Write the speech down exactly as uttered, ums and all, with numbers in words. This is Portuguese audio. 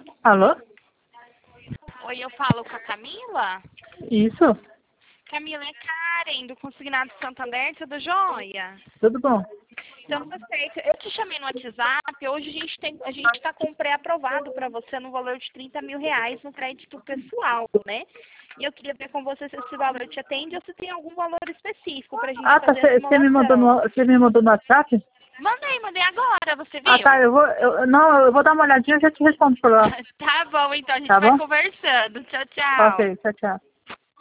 Alô? Oi, eu falo com a Camila? Isso? Camila, é Karen, do Consignado Santander, tudo jóia? Tudo bom? Então, tá certo. Eu te chamei no WhatsApp, hoje a gente tem, a gente está com um pré-aprovado para você no valor de trinta mil reais no crédito pessoal, né? E eu queria ver com você se esse valor te atende ou se tem algum valor específico para a gente Ah, tá. fazer a Você me mandou simulação. no, você me mandou no WhatsApp? Mandei, mandei agora, você Ah, tá. viu? Eu vou, eu, não, eu vou dar uma olhadinha e já te respondo por lá. Tá bom, então, a gente Tá vai bom? conversando. Tchau, tchau. Ok, tchau, tchau.